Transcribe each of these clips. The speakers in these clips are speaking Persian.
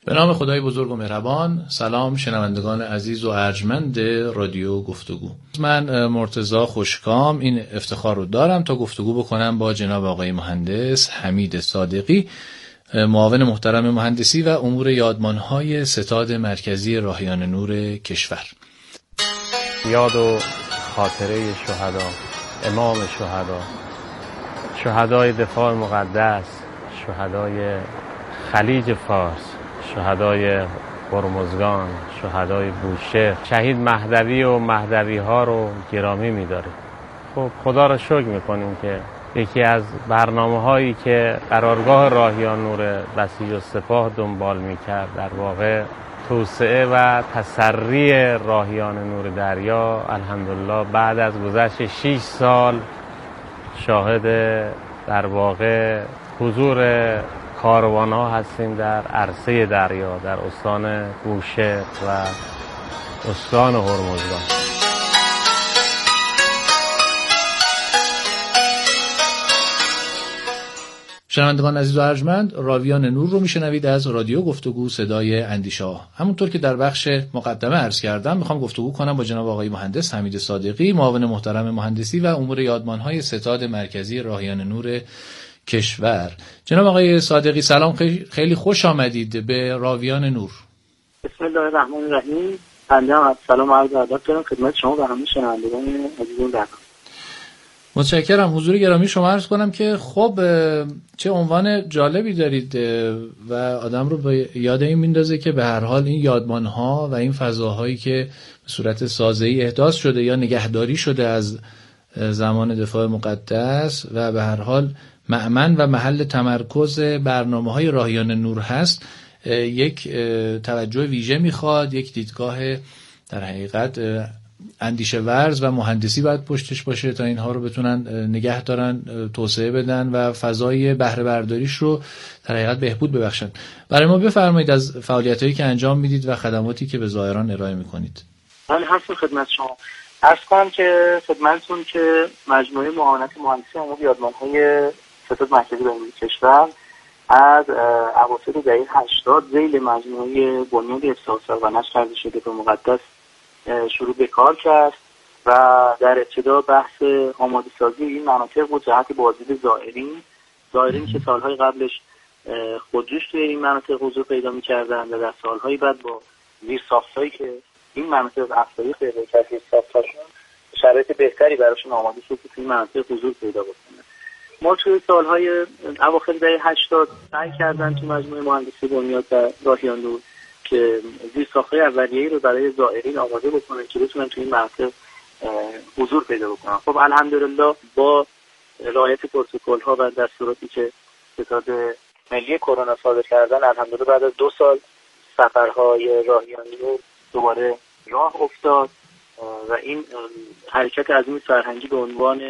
به نام خدای بزرگ و مهربان. سلام شنوندگان عزیز و ارجمند رادیو گفتگو. من مرتضی خوشکام این افتخار رو دارم تا گفتگو بکنم با جناب آقای مهندس حمید صادقی، معاون محترم مهندسی و امور یادمانهای ستاد مرکزی راهیان نور کشور. یاد و خاطره شهدا، امام شهدا، شهدای دفاع مقدس، شهدای خلیج فارس، شهدای هرمزگان، شهدای بوشهر. شهید مهدوی و مهدوی ها رو گرامی می‌داریم. خب خدا را شکر می‌کنیم که یکی از برنامه هایی که قرارگاه راهیان نور بسیج السپاه دنبال می‌کرد در واقع توسعه و تسری راهیان نور دریا، الحمدلله بعد از گذشت 6 سال شاهد در واقع حضور کاروان‌ها هستیم در عرصه دریا، در استان بوشهر و استان هرمزگان. شنوندگان عزیز و ارجمند، راویان نور رو میشنوید از رادیو گفتگو صدای اندیشه. همونطور که در بخش مقدمه عرض کردم، میخوام گفتگو کنم با جناب آقای مهندس حمید صادقی، معاون محترم مهندسی و امور یادمانهای ستاد مرکزی راهیان نور کشور. جناب آقای صادقی سلام، خیلی خوش آمدید به راویان نور. بسم الله الرحمن الرحیم. بنده هم سلام و عرض ادب دارم خدمت شما و همه شنوندگان عزیزمون. متشکرم. حضور گرامی شما عرض کنم که خب چه عنوان جالبی دارید و آدم رو به یاد این میندازه که به هر حال این یادمان‌ها و این فضاهایی که به صورت سازه‌ای احداث شده یا نگهداری شده از زمان دفاع مقدس و به هر حال مأمن و محل تمرکز برنامه‌های راهیان نور هست، یک توجه ویژه میخواد، یک دیدگاه در حقیقت اندیشه ورز و مهندسی باید پشتش باشه تا اینها رو بتونن نگه دارن، توسعه بدن و فضای بهره برداریش رو در حقیقت بهبود ببخشن. برای ما بفرمایید از فعالیتایی که انجام میدید و خدماتی که به زائران ارائه میکنید. من هستم خدمت شما. عرض کنم که خدمتتون که مجموعه معاونت مهندسی امور یادمانهای ستاد مرکزی راهیان نور کشور از اواسط دهه 80 ذیل مجموعه بنیاد افتخار و نشر کرده شده به مقدس شروع به کار کرد و در ابتدا بحث آماده سازی این مناطق بود جهت بازدید زائرین که سالهای قبلش خودجوش توی این مناطق حضور پیدا می‌کردن و در سالهای بعد با زیرساخت‌هایی که این مناطق افزایش پیدا کرد، زیرساخت‌هاشون شرایط بهتری براشون آماده شد که توی این مناطق حضور پیدا بکنن. ما توی سالهای اواخر دهه 80 سعی کردن تو مجموعه مهندسی بنیاد و راهیان نور که زیرساخت‌های اولیه‌ای رو برای زائرین آماده بکنن که بتونن توی این مناطق حضور پیدا بکنن. خب الحمدلله با رعایت پروتکل‌ها و دستوراتی که ستاد ملی کرونا صادر کردن، الحمدلله بعد از 2 سال سفرهای راهیان نور دوباره راه افتاد و این حرکت عظیم فرهنگی به عنوان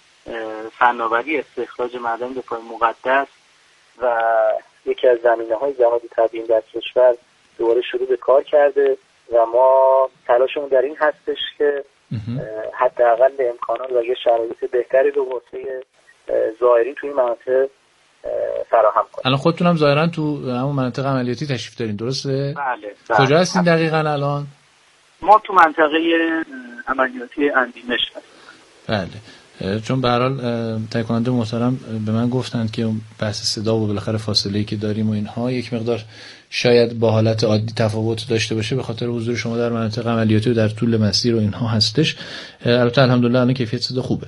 فناوری استخراج معدن دفاع مقدس و یکی از زمینه‌های جهاد تبیین در کشور دوباره شروع به کار کرده و ما تلاشمون در این هستش که حداقل امکانات و یه شرایط بهتری رو واسه زائرین توی این مناطق فراهم کنیم. الان خودتون هم ظاهرا تو همون مناطق عملیاتی تشریف دارین، درسته؟ بله. کجا هستین دقیقاً الان؟ ما تو منطقه عملیاتی اندیمش هستیم. بله. چون به هر حال تهیه کننده محترم به من گفتند که بحث صدا و بالاخره فاصله‌ای که داریم و اینها یک مقدار شاید با حالت عادی تفاوت داشته باشه به خاطر حضور شما در مناطق عملیاتی و در طول مسیر و اینها هستش. البته الحمدلله الان کیفیت صدا خوبه.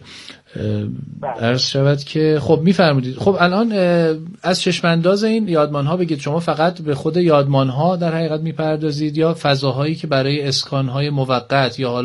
عرض شود که خب میفرمودید، خب الان از چشم انداز این یادمان‌ها بگید، شما فقط به خود یادمان‌ها در حقیقت میپردازید یا فضاهایی که برای اسکان‌های موقت یا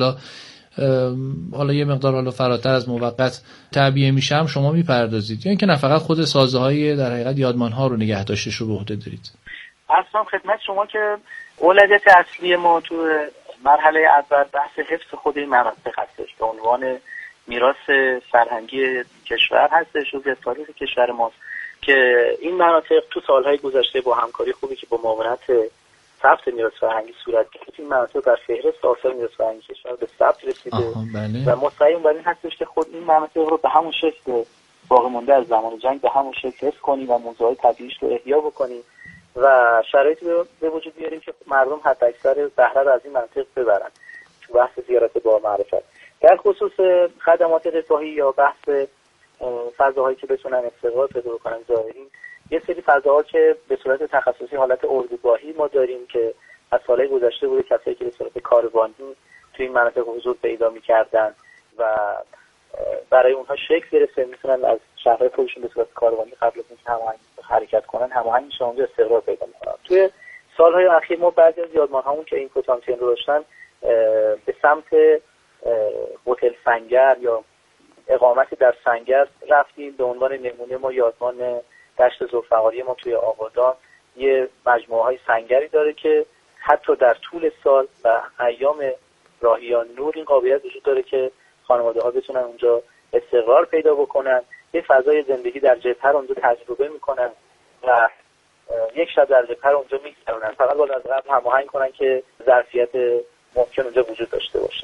حالا یه مقدار حالا فراتر از موقت تعبیه میشه هم شما میپردازید، یا اینکه نه فقط خود سازه‌های در حقیقت یادمان‌ها رو نگه داشتش رو به عهده دارید؟ اصلا خدمت شما که اولویت اصلی ما تو مرحله اول بحث حفظ خود این مناطق هستش به عنوان میراث فرهنگی کشور هستش و تاریخ کشور ماست که این مناطق تو سالهای گذشته با همکاری خوبی که با معاونت ثبت میراث فرهنگی صورت گرفت این مناطق در فهرست آثار میراث فرهنگی کشور به ثبت رسیده و مستقیم بر این هستش که خود این مناطق رو به همون شکل باقی مونده از زمان جنگ به همون شکل حفظ کنیم و موضوعات طبیعیش رو احیا بکنیم و شرایطی به وجود بیاریم که مردم حداکثر بهره رو از این منطق ببرن تو بحث زیارت با معرفت. در خصوص خدمات رفاهی یا بحث فضاهایی که بتونن استقرار پیدا کنن زائرین، یه سری فضاها که به صورت تخصصی حالت اردوگاهی ما داریم که از سالهای گذشته بوده کسایی که به صورت کاروانی توی این مناطق حضور پیدا می‌کردن و برای اونها شکل گرفته، میتونن از شهرهای خودشون به صورت کاروانی قبل از اینکه حرکت کنن هماهنگ میشن اونجا استقرار پیدا میکنن. توی سالهای اخیر ما بعضی از یادمان‌هامون که این پتانسیل رو داشتن به سمت هتل سنگر یا اقامتی در سنگر رفتیم. به عنوان نمونه ما یادمان دشت ذوالفقاری ما توی آبادان یه مجموعه‌های سنگری داره که حتی در طول سال و ایام راهیان نور این قابلیت وجود داره که خانواده‌ها بتونن اونجا استقرار پیدا بکنن، یه فضای زندگی در جبهه اونجا تجربه میکنن و یک شب در جبهه اونجا میگذرونن. فقط باید از قبل هماهنگ کنن که ظرفیت ممکن اونجا وجود داشته باشه.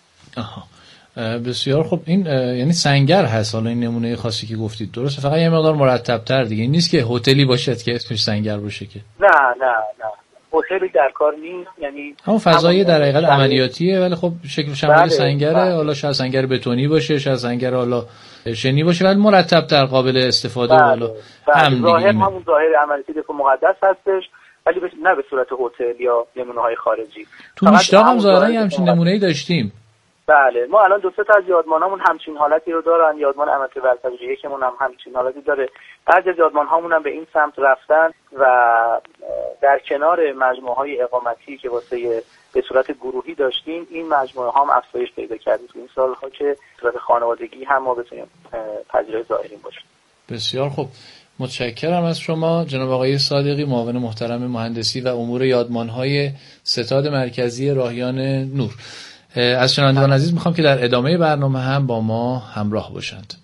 بسیار خب. این یعنی سنگر هست. حالا این نمونه خاصی که گفتید درسته، فقط یه مقدار مرتب‌تر دیگه. این نیست که هتلی باشد که اسمش سنگر باشه که. نه هتلی در کار نیست، یعنی همون فضای در حقیقت عملیاتیه، ولی خب شکل شمال سنگره. حالا شاید سنگر بتونی باشه، شاید سنگر حالا شنی باشه، ولی مرتب‌تر قابل استفاده. حالا ظاهر همون ظاهر عملیاتی دفاع مقدس هستش، ولی نه به صورت هتل یا نمونه‌های خارجی. تو مشتاق هم ظاهرا همچین نمونه‌ای داشتیم. بله، ما الان 2 تا از یادمانامون همچین حالتی رو دارن. یادمان امنیت برتری یکمون هم همچین حالتی داره. بعضی از یادمان‌هامون هم به این سمت رفتن و در کنار مجموعه‌های اقامتی که واسه به صورت گروهی داشتیم، این مجموعه‌ها هم افزایش پیدا کرده تو این سال‌ها که به صورت خانوادگی هم ما بتونیم پذیرای زائرین باشیم. بسیار خوب. متشکرم از شما جناب آقای صادقی، معاون محترم مهندسی و امور یادمان‌های ستاد مرکزی راهیان نور. از شنوندگان عزیز میخوام که در ادامه برنامه هم با ما همراه باشند.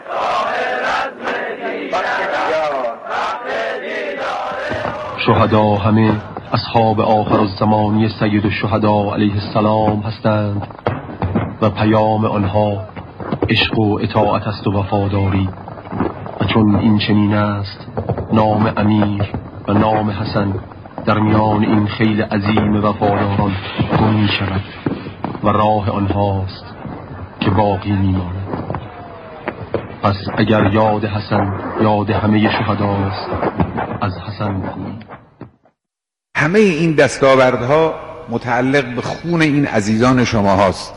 شهدا همه اصحاب آخر الزمانی سید الشهدا علیه السلام هستند و پیام آنها عشق و اطاعت است و وفاداری، و چون این چنین است نام امیر و نام حسن در میان این خیل عظیم وفاداران گم می شود و راه آنهاست که باقی میماند. پس اگر یاد حسن یاد همه شهداست، از حسن بگوییم. همه این دستاوردها متعلق به خون این عزیزان شما هاست.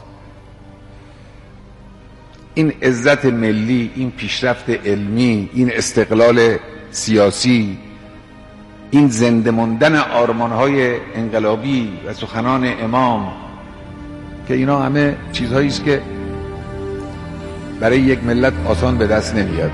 این عزت ملی، این پیشرفت علمی، این استقلال سیاسی، این زنده ماندن آرمان‌های انقلابی و سخنان امام، که اینا همه چیزهایی است که برای یک ملت آسان به دست نمیاد.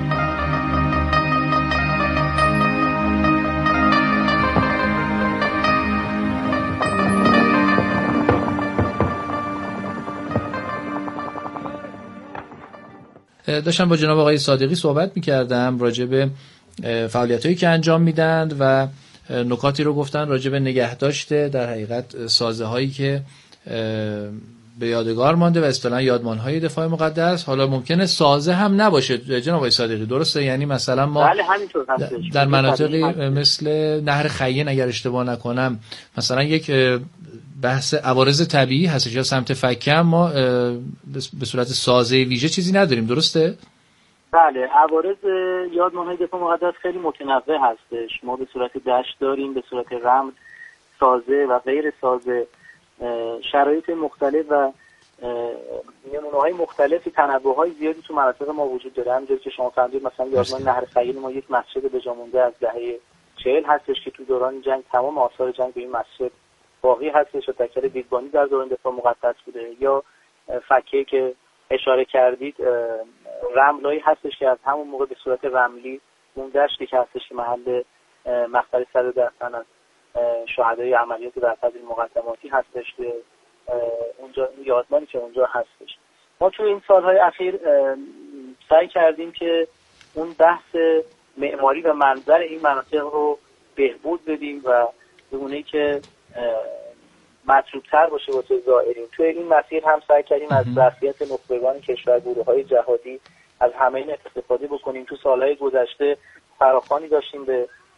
داشتم با جناب آقای صادقی صحبت می‌کردم راجع به فعالیتایی که انجام میدند و نکاتی رو گفتن راجع به نگهداشت در حقیقت سازه‌هایی که به یادگار مانده و اصطلاحاً یادمان‌های دفاع مقدس. حالا ممکنه سازه هم نباشه جناب آقای صادقی، درسته؟ یعنی مثلا ما در مناطقی مثل نهر خیین اگر اشتباه نکنم مثلا یک بحث عوارض طبیعی هستش یا سمت فکم ما به صورت سازه ویژه چیزی نداریم، درسته؟ بله، عوارض یادمان‌های دفاع مقدس خیلی متنوع هستش. ما به صورت دشت داریم، به صورت رمل، سازه و غیر سازه، شرایط مختلف و نمونه‌های مختلفی، تنوع‌های زیادی تو مناطق ما وجود داره. همونجوری که شما فرمودید مثلا یادمان نهر خیین ما یک مسجد به جا مونده از دهه 40 هستش که تو دوران جنگ تمام آثار جنگ به این مسجد باقی هستش و تکل دیدبانی در دوران دفاع مقدس بوده. یا فکه که اشاره کردید، رملایی هستش که از همون موقع به صورت رملی اون دشتی که هستش که محل مقبره صدردستان از شهدای عملیات برپذیر مقدماتی هستش که اونجا یادمانی که اونجا هستش. ما تو این سالهای اخیر سعی کردیم که اون بحث معماری و منظر این مناطق رو بهبود بدیم و به گونه‌ای که مطلوب‌تر باشه واسه زائرین. توی این مسیر هم سعی کردیم از ظرفیت نخبگان کشور، گروه‌های جهادی، از همه این استفاده بکنیم. تو سالهای گذشته فراخوانی داشتیم به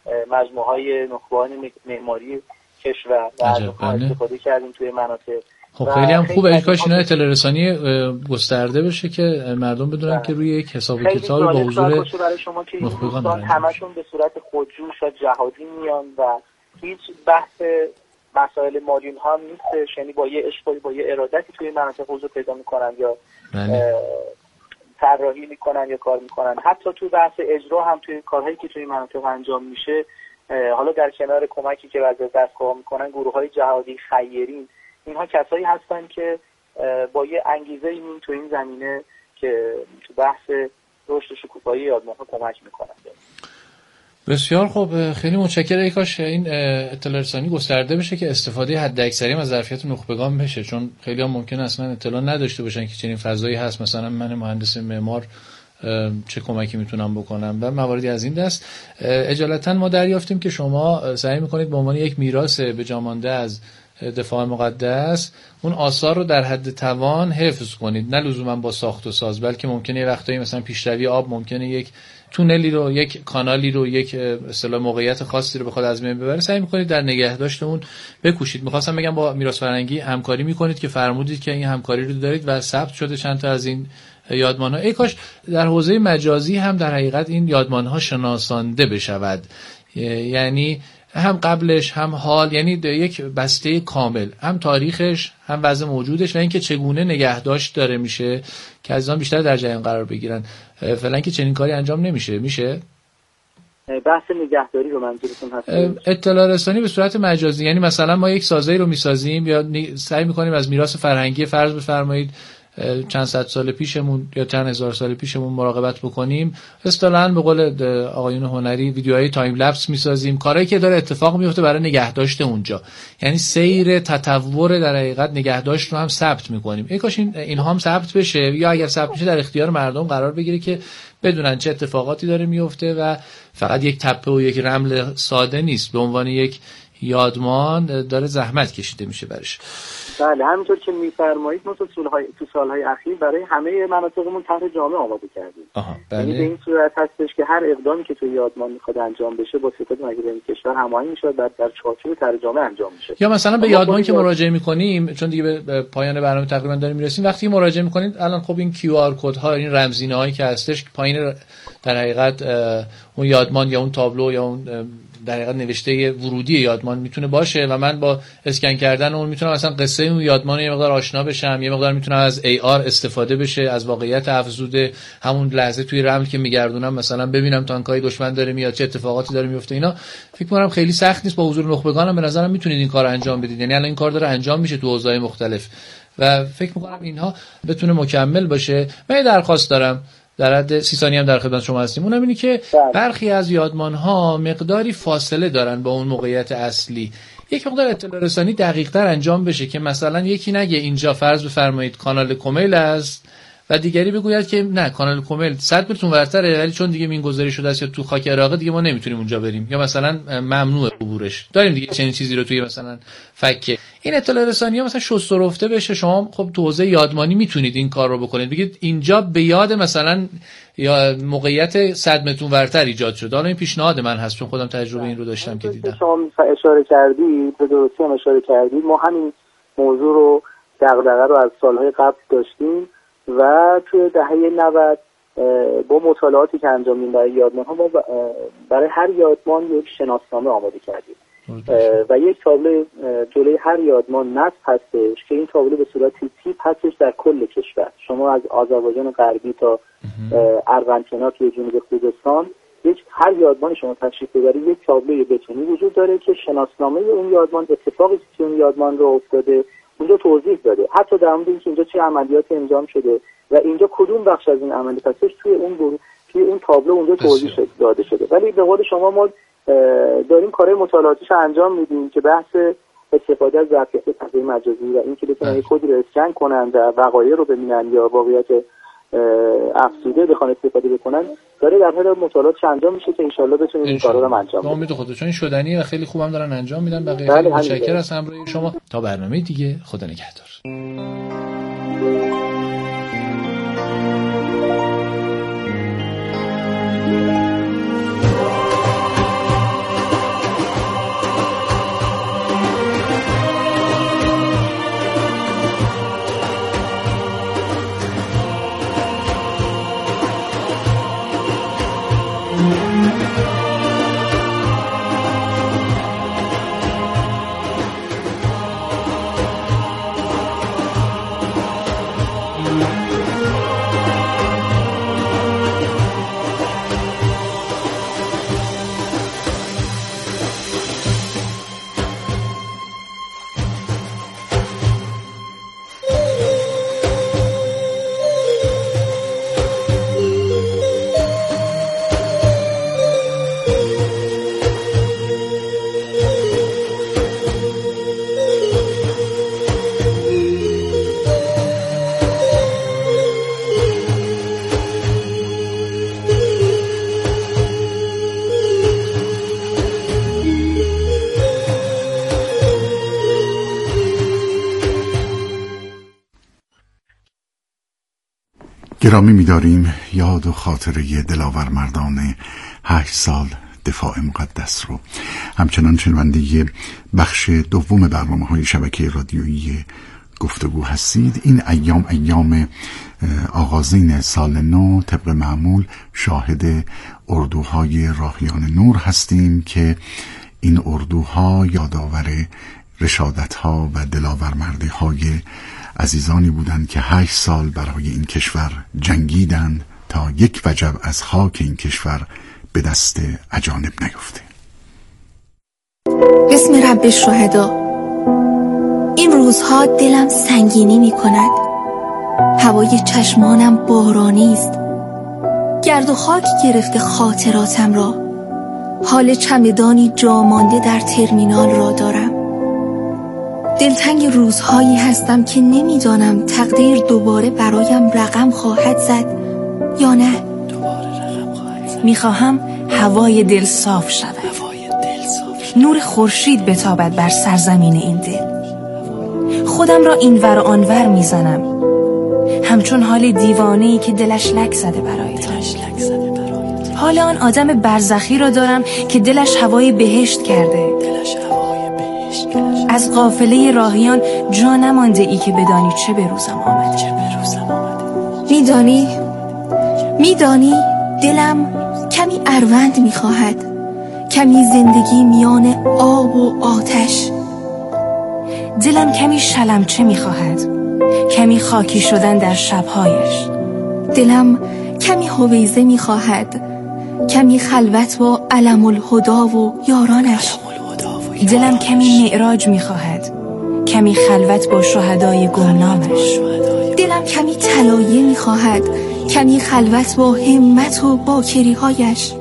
مجموعه‌های نخبگان معماری کشور و از اونها استفاده کردیم توی مناطق. خب خیلی هم خوبه. کاش اینا اطلاع رسانی گسترده بشه که مردم بدونن که روی یک حساب و کتابی با حضور نخبگان همشون به صورت خودجوش و جهادی میان و هیچ بحث مسائل مالی هم نیستش، یعنی با یه عشقی با یه ارادتی توی مناطق حضور پیدا میکنن یا طراحی میکنن یا کار میکنن. حتی توی بحث اجرا هم توی کارهایی که توی مناطق انجام میشه، حالا در کنار کمکی که وزارت دستگاه میکنن، گروه‌های جهادی، خیرین، اینها کسایی هستن که با یه انگیزه این تو این زمینه که تو بحث رشد شکوفایی یادمان‌ها کمک میکنن. بسیار خوب، خیلی متشکرم. کاش این اطلاع رسانی گسترده بشه که استفاده حداکثری از ظرفیت نخبگان بشه، چون خیلی هم ممکنه اصلا اطلاع نداشته باشن که چنین فضایی هست. مثلا من مهندس معمار چه کمکی میتونم بکنم و مواردی از این دست. اجالتا ما دریافتیم که شما سعی میکنید به عنوان یک میراث به جا مانده از دفاع مقدس اون آثار رو در حد توان حفظ کنید، نه لزوما با ساخت و ساز، بلکه ممکنه یه وقتایی مثلا پیشروی آب ممکنه یک تونلی رو، یک کانالی رو، یک اصطلاح موقعیت خاصی رو بخواد از بین ببره. سعی می‌کنید در نگهداشت اون بکوشید. می‌خواستم بگم با میراث فرهنگی همکاری می‌کنید که فرمودید که این همکاری رو دارید و ثبت شده چند تا از این یادمان‌ها. ای کاش در حوزه مجازی هم در حقیقت این یادمان‌ها شناسانده بشود، یعنی هم قبلش هم حال، یعنی یک بسته کامل، هم تاریخش هم وضع موجودش و اینکه چگونه نگهداشت داره میشه که عزیزان بیشتر در جریان قرار بگیرن. فعلا که چنین کاری انجام نمیشه. میشه بحث نگهداری رو منظورتون هست؟ اطلاع رسانی به صورت مجازی، یعنی مثلا ما یک سازی رو میسازیم یا سعی میکنیم از میراث فرهنگی فرض بفرمایید چند صد سال پیشمون یا چند هزار سال پیشمون مراقبت بکنیم. اصطلاحاً به قول آقایون هنری ویدیوهای تایم لپس میسازیم، کارهایی که داره اتفاق میفته برای نگهداشت اونجا، یعنی سیر تطور در حقیقت نگهداشت رو هم ثبت میکنیم. ای کاش اینها هم ثبت بشه، یا اگر ثبت بشه در اختیار مردم قرار بگیره که بدونن چه اتفاقاتی داره میفته و فقط یک تپه و یک رمل ساده نیست، به عنوان یک یادمان داره زحمت کشیده میشه برش. بله، همینطور که میفرمایید ما تو سالهای اخیر برای همه مناطقمون طرح جامع آماده کردیم. یعنی به این صورت هستش که هر اقدامی که توی یادمان میخواد انجام بشه با ستاد مجلس کشور هماهنگ میشه، بعد در چارچوب طرح جامع انجام میشه. یا مثلا به یادمان که مراجعه میکنیم، چون دیگه به پایان برنامه تقریبا داریم میرسیم، وقتی مراجعه میکنید الان خب این QR کد ها، این رمزینه هایی که هستش پایین در حقیقت اون یادمان یا اون تابلو یا اون در حقیقت نوشته ورودی یادمان میتونه باشه و من با اسکن کردن اون میتونم مثلا قصه اون یادمان یه مقدار آشنا بشم، یه مقدار میتونم از AR استفاده بشه، از واقعیت افزوده همون لحظه توی رمل که میگردونم مثلا ببینم تانکای دشمن داره میاد، چه اتفاقاتی داره میفته. اینا فکر می‌کنم خیلی سخت نیست، با حضور نخبگانم به نظرم میتونید این کارو انجام بدید. یعنی الان این کار داره انجام میشه تو حوزه‌های مختلف و فکر می‌کنم اینها بتونه مکمل باشه. من یه درخواست دارم، در حد 30 ثانیه هم در خدمت شما هستیم. اونم اینه که برخی از یادمان‌ها مقداری فاصله دارن با اون موقعیت اصلی. یک مقدار اطلاع رسانی دقیق‌تر انجام بشه که مثلا یکی نگه اینجا فرض بفرمایید کانال کمیل است و دیگری بگوید که نه کانال کمیل 100 متر اونورتره، ولی چون دیگه میانگذاری شده است یا تو خاک عراق دیگه ما نمیتونیم اونجا بریم، یا مثلا ممنوع عبورش. داریم دیگه چنین چیزی رو توی مثلا فکه. این اطلاع رسانی‌ها مثلا شست و رفته بشه. شما خب تو حوزه یادمانی میتونید این کار رو بکنید، بگید اینجا به یاد مثلا یا موقعیت 100 متر اونورتر ایجاد شده. حالا این پیشنهاد من هست چون خودم تجربه این رو داشتم که دیدم. شما اشاره کردید، به درستی هم اشاره کردید. ما همین موضوع رو دغدغه رو از سالهای قبل داشتیم و توی دهه 90 با مطالعاتی که انجام میدیم برای یادمان‌ها ما برای هر یادمان یک شناسنامه آماده کردیم و یک تابلو جلوی هر یادمان نصب هستش که این تابلو به صورت تیپ هستش در کل کشور. شما از آذربایجان غربی تا ارغنتینا توی جنوب خوزستان هر یادمان شما تشریف ببرید یک تابلوی بتونی وجود داره که شناسنامه اون یادمان، اتفاقی که اون یادمان رو افتاده اونجا توضیح داده، حتی در مورد اینکه اینجا چه عملیاتی انجام شده و اینجا کدوم بخش از این عملیات هستش توی اون تابلو اونجا توضیح داده شده. ولی به قول شما ما داریم کارهای مطالعاتیش انجام میدیم که بحث استفاده از ظرفیت فضای مجازی و اینکه بتونن یک کدی رو اسکن کنن و وقایع رو ببینن یا واقعیت افزوده بخوان استفاده بکنن داره در حال مطالعات انجام میشه که ان شاءالله بتونیم این کارا رو انجام بدیم. امید خودشون این شدنی و خیلی خوبم دارن انجام میدن. بقیه خیلی متشکرم از همراهی شما. تا برنامه دیگه، خدا نگهدار. گرامی می‌داریم یاد و خاطره دلاور مردان 8 سال دفاع مقدس رو. همچنان شنونده بخش دوم برنامه‌های شبکه رادیویی گفتگو هستید. این ایام آغازین سال نو طبق معمول شاهد اردوهای راهیان نور هستیم که این اردوها یادآور رشادت‌ها و دلاورمردی‌های عزیزانی بودند که 8 سال برای این کشور جنگیدند تا یک وجب از خاک این کشور به دست اجانب نیفته. بسم رب الشهدا. این روزها دلم سنگینی می کند، هوای چشمانم بارانی است، گرد و خاک گرفته خاطراتم را، حال چمدانی جا مانده در ترمینال را دارم. دلتنگ روزهایی هستم که نمیدانم تقدیر دوباره برایم رقم خواهد زد یا نه. میخواهم هوای دل صاف شود، نور خورشید بتابد بر سرزمین این دل. خودم را اینور و آنور میزنم، همچون حال دیوانه‌ای که دلش لک زده برایتان. حال آن آدم برزخی را دارم که دلش هوای بهشت کرده. از قافله راهیان جا نمانده ای که بدانی چه به روزم آمده. میدانی دلم کمی اروند میخواهد، کمی زندگی میان آب و آتش. دلم کمی شلمچه میخواهد، کمی خاکی شدن در شبهایش. دلم کمی هویزه میخواهد، کمی خلوت با علم الهدا و یارانش. دلم کمی معراج میخواهد، کمی خلوت با شهدای گمنامش. دلم کمی طلایه میخواهد، کمی خلوت با همت و باکریهایش.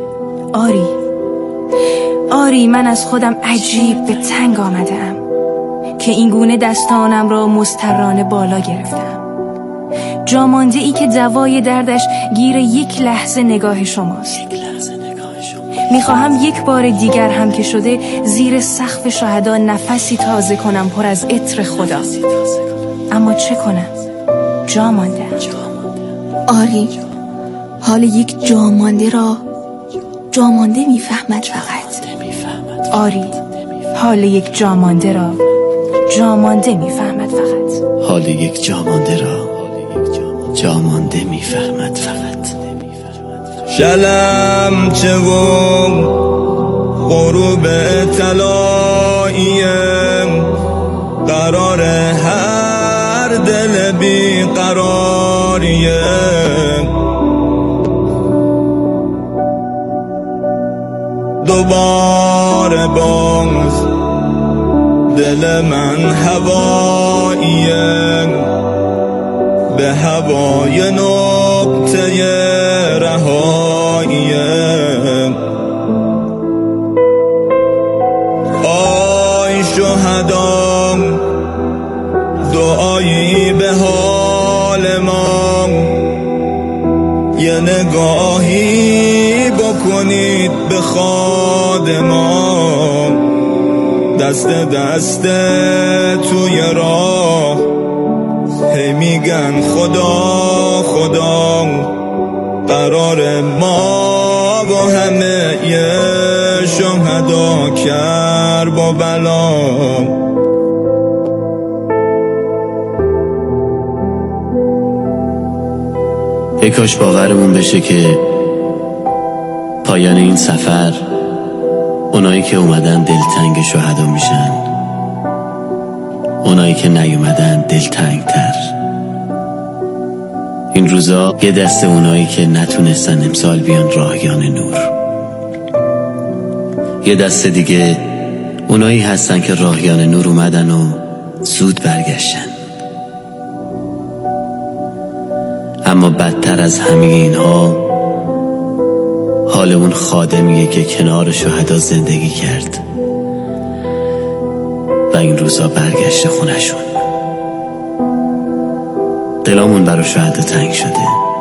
آری من از خودم عجیب به تنگ آمدم که این گونه دستانم را مضطرانه بالا گرفتم. جامانده ای که دوای دردش گیر یک لحظه نگاه شماست. میخواهم یک بار دیگر هم که شده زیر سقف شهدا نفسی تازه کنم پر از عطر خدا، اما چه کنم؟ جا مانده. آری حال یک جامانده را جامانده میفهمد فقط. آری حال یک جامانده را جامانده میفهمد فقط. حال یک جامانده را جامانده میفهمد فقط. شلم چه و غروب طلاییم، قرار هر دل بی قراریم. دوباره باز دل من هواییم، به هوای نقطه رهاییم. آی شهدا دعایی به حال ما، یه نگاهی بکنید به خادمان. دست دست توی راه هی میگن خدا خدا، قرار ما و همه یه شهدا کربلا. ای کاش باورمون بشه که پایان این سفر اونایی که اومدن دلتنگ شهدا میشن، اونایی که نیومدن دلتنگ تر. این روزا یه دسته اونایی که نتونستن امسال بیان راهیان نور، یه دسته دیگه اونایی هستن که راهیان نور اومدن و زود برگشتن. اما بدتر از همه اینها حال اون خادمیه که کنار شهدا زندگی کرد و این روزا برگشته خونشون. دلامون برای شهدا تنگ شده.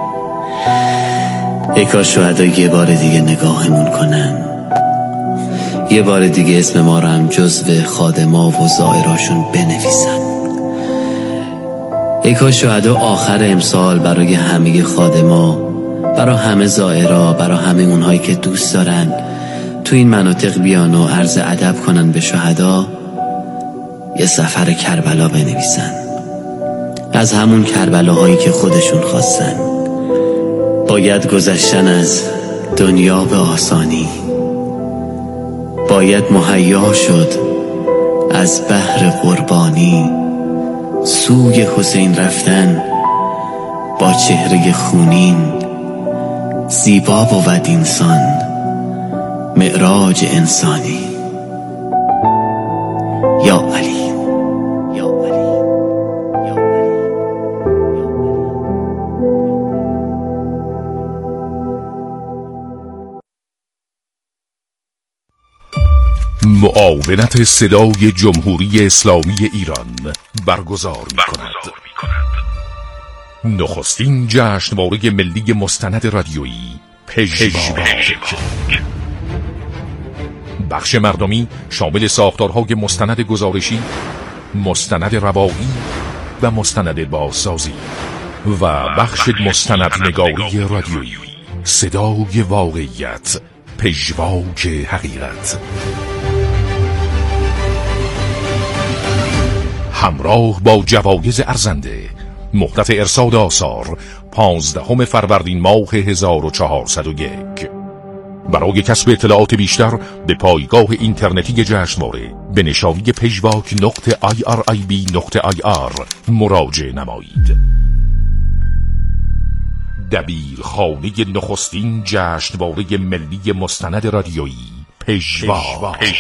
ای کاش شهدا یه بار دیگه نگاهمون کنن، یه بار دیگه اسم ما رو هم جزو خادما و زائراشون بنویسن. ای کاش شهدا آخر امسال برای همه خادما، برای همه زائرا، برای همه اونهایی که دوست دارن تو این مناطق بیان و عرض ادب کنن به شهدا، یه سفر کربلا بنویسن، از همون کربلاهایی که خودشون خواستن. باید گذشتن از دنیا به آسانی، باید مهیا شد از بحر قربانی، سوی حسین رفتن با چهره خونین. زیبا بود انسان معراج انسانی. یا علی، یا علی، یا علی. معاونت صدای جمهوری اسلامی ایران برگزار می‌کند نخستین جشنواره ملی مستند رادیویی پژواک. بخش مردمی شامل ساختارهای مستند گزارشی، مستند روایی و مستند بازسازی و بخش مستند نگاری رادیویی. صدای واقعیت، پژواک حقیقت. همراه با جوایز ارزنده. مهلت ارسال آثار 15 فروردین ماه 1401. برای کسب اطلاعات بیشتر به پایگاه اینترنتی جشنواره به نشانی pejvak.irib.ir مراجعه نمایید. دبیرخانه نخستین جشنواره ملی مستند رادیویی پژواک.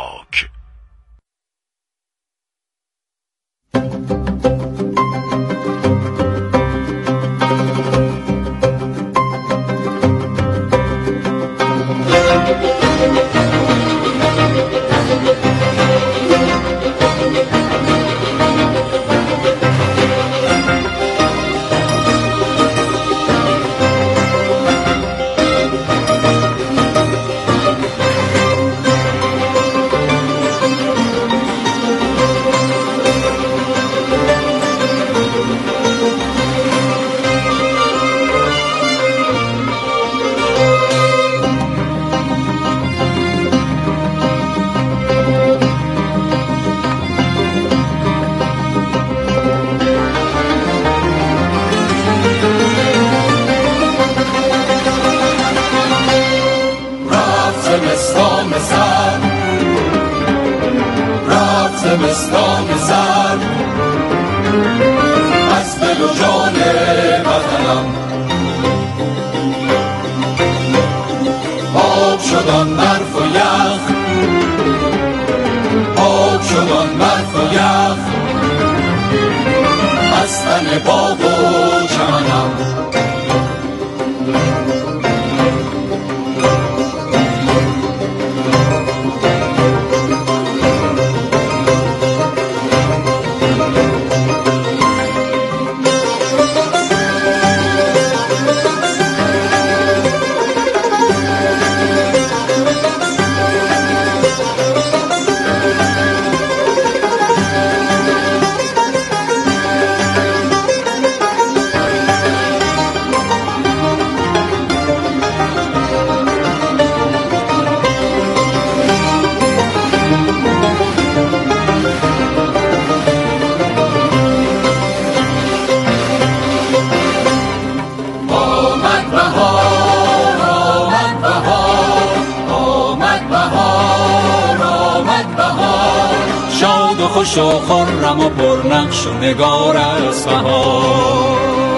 خوش و خرم و پرنقش و نگار است بهار.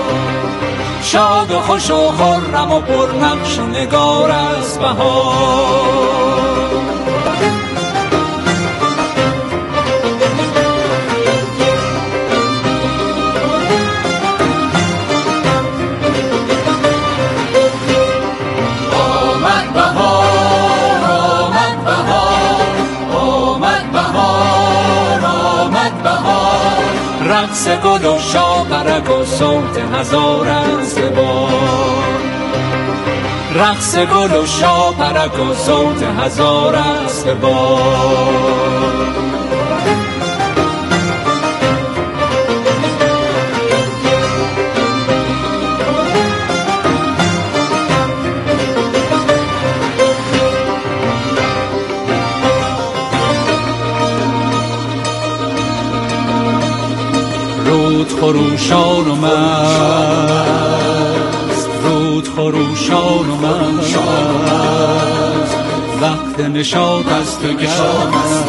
شاد و خوش و خرم و پرنقش و نگار است بهار. رقص گل و شاپرک و صوت هزار است بار. رقص گل و شاپرک و صوت هزار است بار. خروشان و مست، رود خروشان و مست، وقت نشاط است و گرد،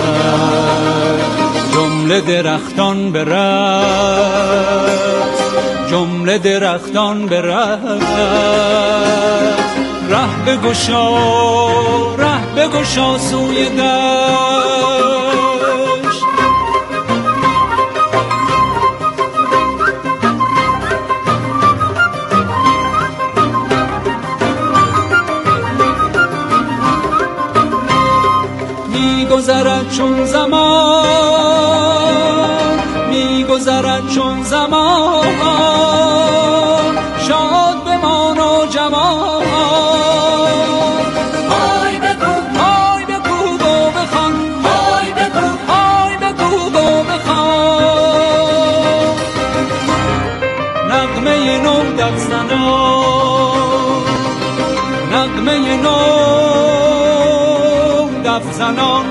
جمله درختان به رقص، جمله درختان به رقص، ره بگشا، ره بگشا سوی دشت. میگذرد چون زمان، میگذرد چون زمان، شاد بمان و جوان. های بکوب، های بکوب و بخوان، های بکوب، های بکوب و بخوان. نغمه نو دف زنان، نغمه نو دف زنان.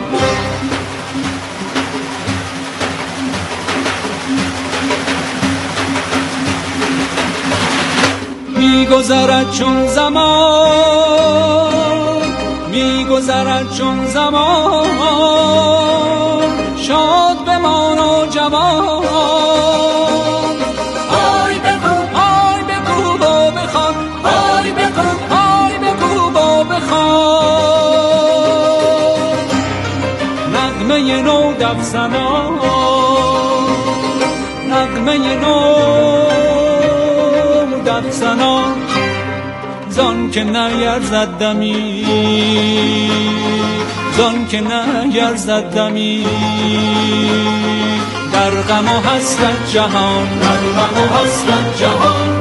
میگذرد چون زمان، میگذرد چون زمان، شاد بمان و جوان. های بکوب، های بکوب و بخوان، های بکوب، های بکوب و بخوان. نغمه نو دف زنان، نغمه نو دف زنان. زان که نیرزد دمی، زان که نیرزد دمی، در غم و حسرت جهان، در غم و حسرت جهان.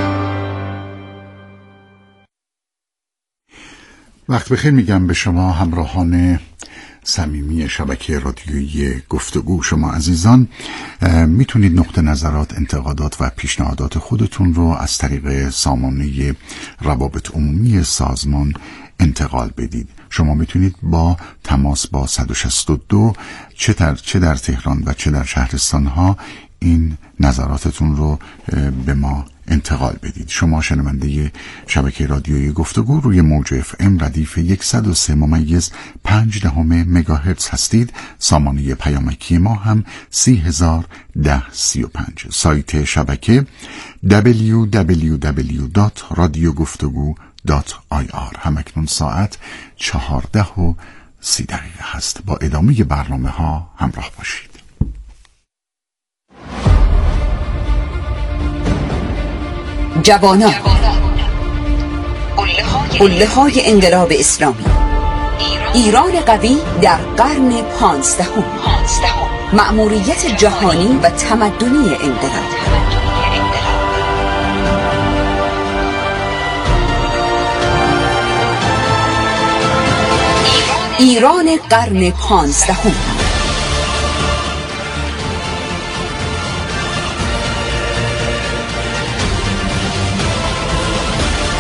وقت بخیر میگم به شما همراهان صمیمی شبکه رادیویی گفتگو. شما عزیزان میتونید نقطه نظرات، انتقادات و پیشنهادات خودتون رو از طریق سامانه روابط عمومی سازمان انتقال بدید. شما میتونید با تماس با 162 چه در تهران و چه در شهرستانها این نظراتتون رو به ما انتقال بدید. شما شنونده شبکه رادیویی گفتگو روی موج FM ردیف 103.5 مگاهرتز هستید. سامانه پیامکی ما هم 301035. سایت شبکه www.radioguftagou.ir. همکنون ساعت 14:30 هست. با ادامه برنامه ها همراه باشید. جوانان، قله‌های انقلاب اسلامی، ایران قوی در قرن 15، مأموریت جهانی و تمدنی انقلاب. ایران قرن 15.